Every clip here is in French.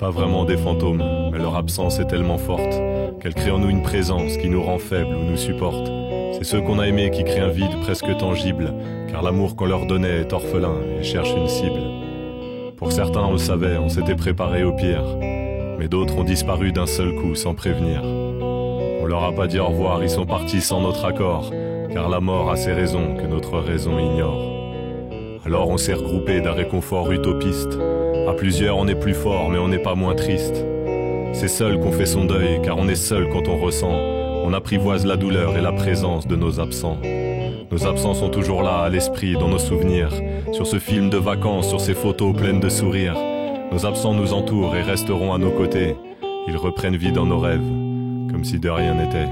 pas vraiment des fantômes, mais leur absence est tellement forte qu'elle crée en nous une présence qui nous rend faibles ou nous supporte. C'est ceux qu'on a aimés qui créent un vide presque tangible, car l'amour qu'on leur donnait est orphelin et cherche une cible. Pour certains, on le savait, on s'était préparé au pire, mais d'autres ont disparu d'un seul coup sans prévenir. On leur a pas dit au revoir, ils sont partis sans notre accord, car la mort a ses raisons que notre raison ignore. Alors on s'est regroupé d'un réconfort utopiste. À plusieurs on est plus fort, mais on n'est pas moins triste. C'est seul qu'on fait son deuil, car on est seul quand on ressent. On apprivoise la douleur et la présence de nos absents. Nos absents sont toujours là, à l'esprit, dans nos souvenirs. Sur ce film de vacances, sur ces photos pleines de sourires. Nos absents nous entourent et resteront à nos côtés. Ils reprennent vie dans nos rêves, comme si de rien n'était.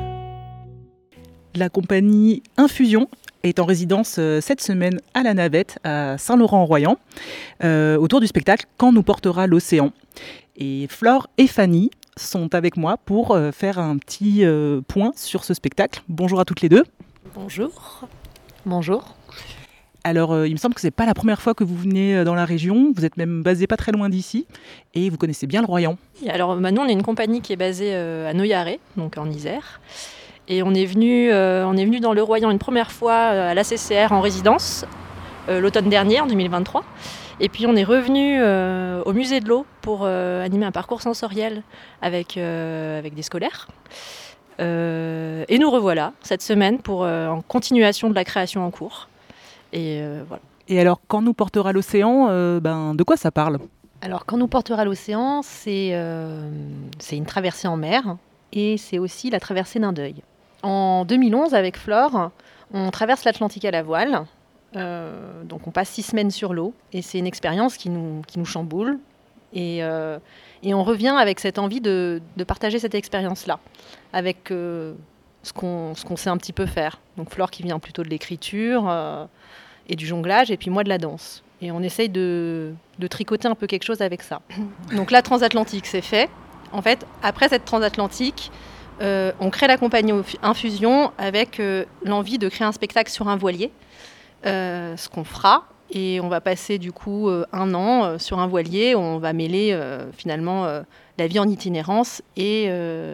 La compagnie Infusion est en résidence cette semaine à la Navette, à Saint-Laurent-en-Royan, autour du spectacle « Quand nous portera l'océan ». Et Flore et Fanny sont avec moi pour faire un petit point sur ce spectacle. Bonjour à toutes les deux. Bonjour. Bonjour. Alors, il me semble que ce n'est pas la première fois que vous venez dans la région. Vous êtes même basé pas très loin d'ici et vous connaissez bien le Royan. Alors, nous, on est une compagnie qui est basée à Noyaret, donc en Isère. Et on est venu dans le Royan une première fois à l'ACCR en résidence, l'automne dernier, en 2023. Et puis on est revenu au musée de l'eau pour animer un parcours sensoriel avec des scolaires. Et nous revoilà cette semaine pour en continuation de la création en cours. Et voilà. Et alors, quand nous portera l'océan, de quoi ça parle ? Alors, quand nous portera l'océan, c'est une traversée en mer et c'est aussi la traversée d'un deuil. En 2011, avec Flore, on traverse l'Atlantique à la voile. Donc on passe 6 semaines sur l'eau et c'est une expérience qui nous chamboule. Et on revient avec cette envie de partager cette expérience-là, avec ce qu'on sait un petit peu faire. Donc Flore qui vient plutôt de l'écriture et du jonglage, et puis moi de la danse. Et on essaye de tricoter un peu quelque chose avec ça. Donc la transatlantique, c'est fait. En fait, après cette transatlantique, on crée la compagnie Infusion avec l'envie de créer un spectacle sur un voilier, ce qu'on fera. Et on va passer du coup 1 an sur un voilier où on va mêler finalement la vie en itinérance et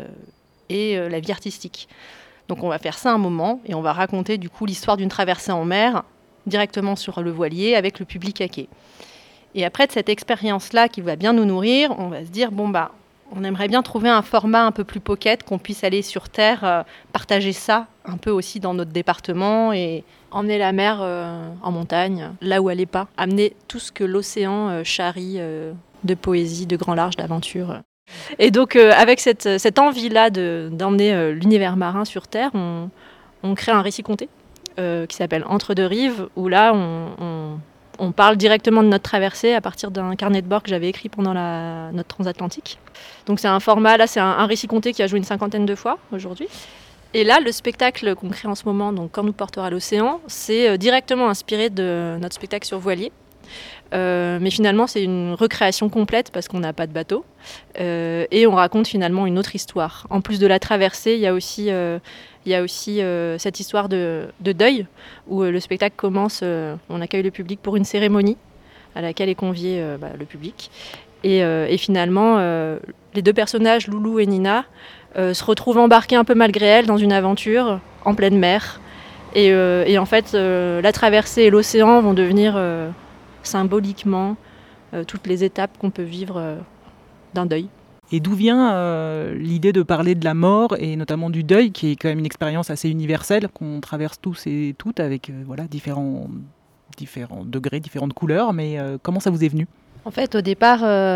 la vie artistique. Donc on va faire ça un moment et on va raconter du coup l'histoire d'une traversée en mer directement sur le voilier avec le public à quai. Et après de cette expérience-là qui va bien nous nourrir, on va se dire on aimerait bien trouver un format un peu plus pocket, qu'on puisse aller sur Terre, partager ça un peu aussi dans notre département et emmener la mer en montagne, là où elle n'est pas. Amener tout ce que l'océan charrie de poésie, de grand large, d'aventure. Et donc, avec cette envie-là d'emmener l'univers marin sur Terre, on crée un récit conté qui s'appelle Entre deux rives, où là, on parle directement de notre traversée à partir d'un carnet de bord que j'avais écrit pendant notre transatlantique. Donc c'est un format, là c'est un récit conté qui a joué une 50aine de fois aujourd'hui. Et là, le spectacle qu'on crée en ce moment, donc Quand nous portera l'océan, c'est directement inspiré de notre spectacle sur voilier. Mais finalement, c'est une recréation complète parce qu'on n'a pas de bateau. Et on raconte finalement une autre histoire. En plus de la traversée, il y a aussi cette histoire de deuil, où le spectacle commence, on accueille le public pour une cérémonie à laquelle est convié le public. Et finalement, les 2 personnages, Loulou et Nina, se retrouvent embarqués un peu malgré elles dans une aventure en pleine mer. Et en fait, la traversée et l'océan vont devenir symboliquement toutes les étapes qu'on peut vivre d'un deuil. Et d'où vient l'idée de parler de la mort et notamment du deuil, qui est quand même une expérience assez universelle qu'on traverse tous et toutes avec différents degrés, différentes couleurs. Mais comment ça vous est venu ? En fait, au départ,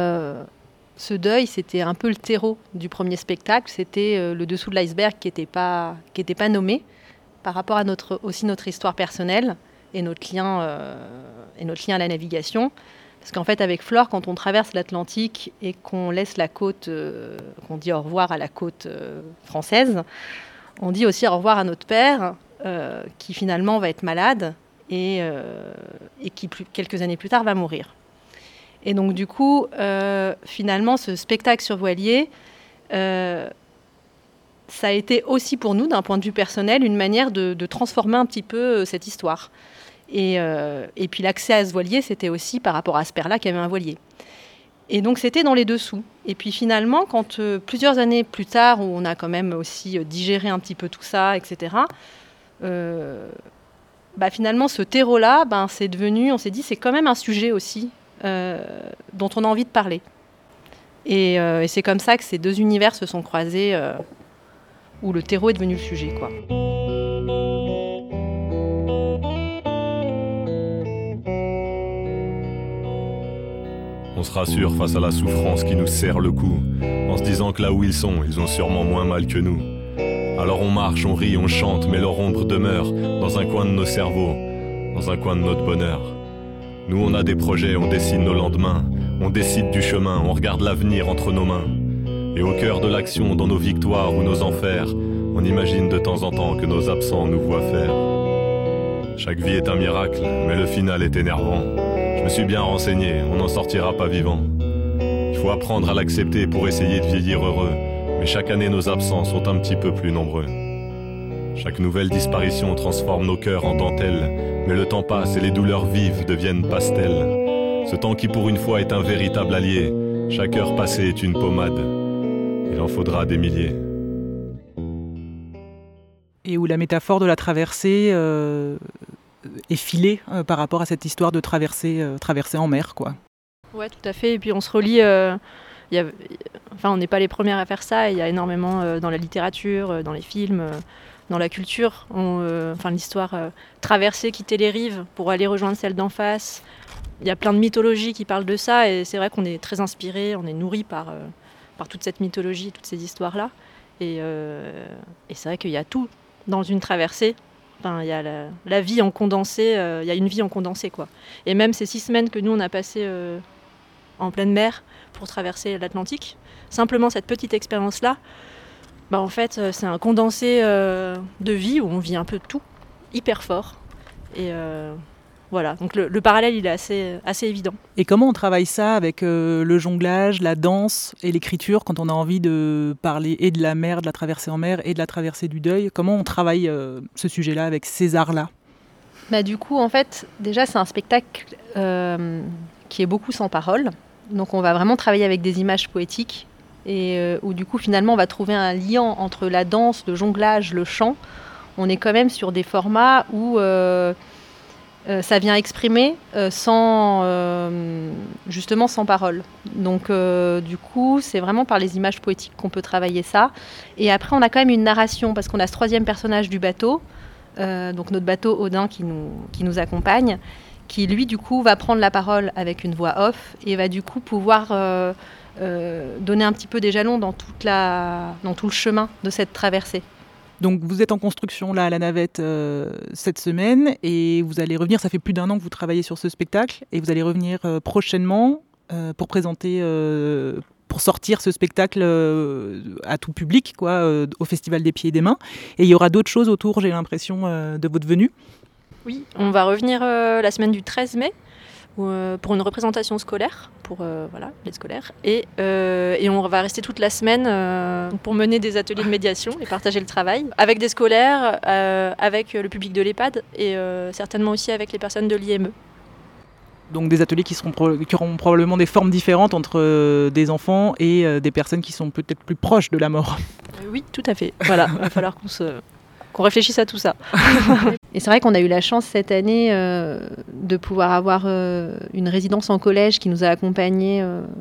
ce deuil, c'était un peu le terreau du premier spectacle. C'était le dessous de l'iceberg qui n'était pas nommé par rapport à notre histoire personnelle et notre lien à la navigation. Parce qu'en fait, avec Flore, quand on traverse l'Atlantique et qu'on laisse la côte, qu'on dit au revoir à la côte française, on dit aussi au revoir à notre père, qui finalement va être malade et qui, quelques années plus tard, va mourir. Et donc, du coup, finalement, ce spectacle sur voilier, ça a été aussi pour nous, d'un point de vue personnel, une manière de transformer un petit peu cette histoire. Et puis l'accès à ce voilier, c'était aussi par rapport à ce père-là qui avait un voilier. Et donc c'était dans les dessous. Et puis finalement, quand plusieurs années plus tard, où on a quand même aussi digéré un petit peu tout ça, etc., finalement ce terreau-là, c'est devenu, on s'est dit, c'est quand même un sujet aussi dont on a envie de parler. Et c'est comme ça que ces deux univers se sont croisés, où le terreau est devenu le sujet, quoi. On se rassure face à la souffrance qui nous serre le cou, en se disant que là où ils sont, ils ont sûrement moins mal que nous. Alors on marche, on rit, on chante, mais leur ombre demeure dans un coin de nos cerveaux, dans un coin de notre bonheur. Nous on a des projets, on dessine nos lendemains, on décide du chemin, on regarde l'avenir entre nos mains. Et au cœur de l'action, dans nos victoires ou nos enfers, on imagine de temps en temps que nos absents nous voient faire. Chaque vie est un miracle, mais le final est énervant. Je me suis bien renseigné, on n'en sortira pas vivant. Il faut apprendre à l'accepter pour essayer de vieillir heureux. Mais chaque année nos absents sont un petit peu plus nombreux. Chaque nouvelle disparition transforme nos cœurs en dentelle. Mais le temps passe et les douleurs vives deviennent pastels. Ce temps qui pour une fois est un véritable allié. Chaque heure passée est une pommade. Il en faudra des milliers. Et où la métaphore de la traversée est filée par rapport à cette histoire de traversée en mer, quoi. Ouais, tout à fait. Et puis on se relie. On n'est pas les premières à faire ça. Il y a énormément dans la littérature, dans les films, dans la culture. L'histoire traverser, quitter les rives pour aller rejoindre celle d'en face. Il y a plein de mythologies qui parlent de ça. Et c'est vrai qu'on est très inspiré, on est nourri par toute cette mythologie, toutes ces histoires-là. Et c'est vrai qu'il y a tout dans une traversée. Il y a la vie en condensé, il y a une vie en condensé, quoi. Et même ces 6 semaines que nous, on a passées en pleine mer pour traverser l'Atlantique, simplement cette petite expérience-là, en fait, c'est un condensé de vie où on vit un peu de tout, hyper fort. Et voilà, donc le parallèle, il est assez évident. Et comment on travaille ça avec le jonglage, la danse et l'écriture quand on a envie de parler et de la mer, de la traversée en mer et de la traversée du deuil? Comment on travaille ce sujet-là avec ces arts-là? Du coup, en fait, déjà, c'est un spectacle qui est beaucoup sans parole. Donc, on va vraiment travailler avec des images poétiques et où, du coup, finalement, on va trouver un lien entre la danse, le jonglage, le chant. On est quand même sur des formats où ça vient exprimer justement sans parole. Donc, du coup, c'est vraiment par les images poétiques qu'on peut travailler ça. Et après, on a quand même une narration parce qu'on a ce 3e personnage du bateau, donc notre bateau Odin qui nous accompagne, qui lui du coup va prendre la parole avec une voix off et va du coup pouvoir donner un petit peu des jalons dans tout le chemin de cette traversée. Donc vous êtes en construction là à la Navette cette semaine et vous allez revenir, ça fait plus d'1 an que vous travaillez sur ce spectacle et vous allez revenir prochainement pour présenter, pour sortir ce spectacle à tout public, au Festival des Pieds et des Mains. Et il y aura d'autres choses autour, j'ai l'impression, de votre venue. Oui, on va revenir la semaine du 13 mai pour une représentation scolaire, pour les scolaires. Et on va rester toute la semaine pour mener des ateliers de médiation et partager le travail avec des scolaires, avec le public de l'EHPAD et certainement aussi avec les personnes de l'IME. Donc des ateliers qui auront probablement des formes différentes entre des enfants et des personnes qui sont peut-être plus proches de la mort. Oui, tout à fait. Voilà, il va falloir qu'on réfléchisse à tout ça. Et c'est vrai qu'on a eu la chance cette année de pouvoir avoir une résidence en collège qui nous a accompagnés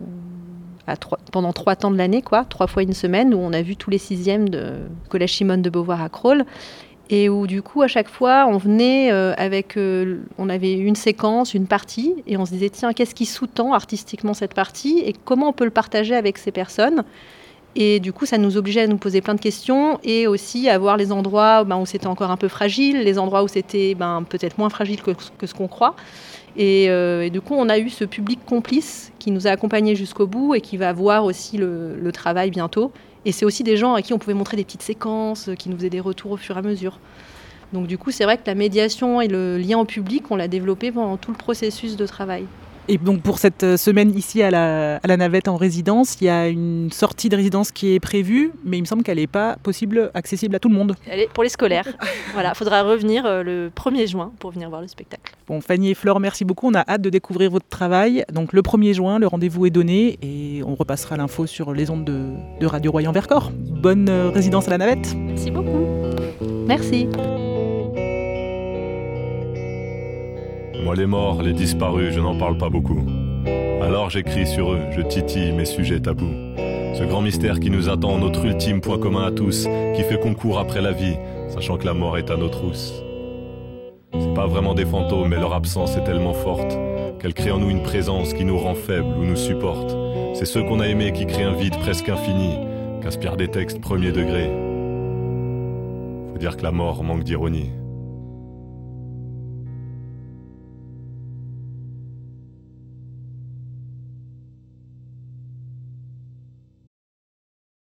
pendant 3 temps de l'année, 3 fois une semaine, où on a vu tous les 6e de collège Simone de Beauvoir à Crolles. Et où du coup, à chaque fois, on venait on avait une séquence, une partie, et on se disait, tiens, qu'est-ce qui sous-tend artistiquement cette partie et comment on peut le partager avec ces personnes? Et du coup, ça nous obligeait à nous poser plein de questions et aussi à voir les endroits où c'était encore un peu fragile, les endroits où c'était peut-être moins fragile que ce qu'on croit. Et du coup, on a eu ce public complice qui nous a accompagnés jusqu'au bout et qui va voir aussi le travail bientôt. Et c'est aussi des gens à qui on pouvait montrer des petites séquences, qui nous faisaient des retours au fur et à mesure. Donc du coup, c'est vrai que la médiation et le lien au public, on l'a développé pendant tout le processus de travail. Et donc pour cette semaine ici à la Navette en résidence, il y a une sortie de résidence qui est prévue, mais il me semble qu'elle n'est pas accessible à tout le monde. Elle est pour les scolaires. Voilà, il faudra revenir le 1er juin pour venir voir le spectacle. Bon, Fanny et Flore, merci beaucoup. On a hâte de découvrir votre travail. Donc le 1er juin, le rendez-vous est donné et on repassera l'info sur les ondes de Radio Royan-Vercors. Bonne résidence à la Navette. Merci beaucoup. Merci. Moi les morts, les disparus, je n'en parle pas beaucoup. Alors j'écris sur eux, je titille mes sujets tabous. Ce grand mystère qui nous attend, notre ultime point commun à tous, qui fait qu'on court après la vie, sachant que la mort est à nos trousses. C'est pas vraiment des fantômes, mais leur absence est tellement forte qu'elle crée en nous une présence qui nous rend faibles ou nous supporte. C'est ceux qu'on a aimés qui créent un vide presque infini, qu'inspirent des textes premier degré. Faut dire que la mort manque d'ironie.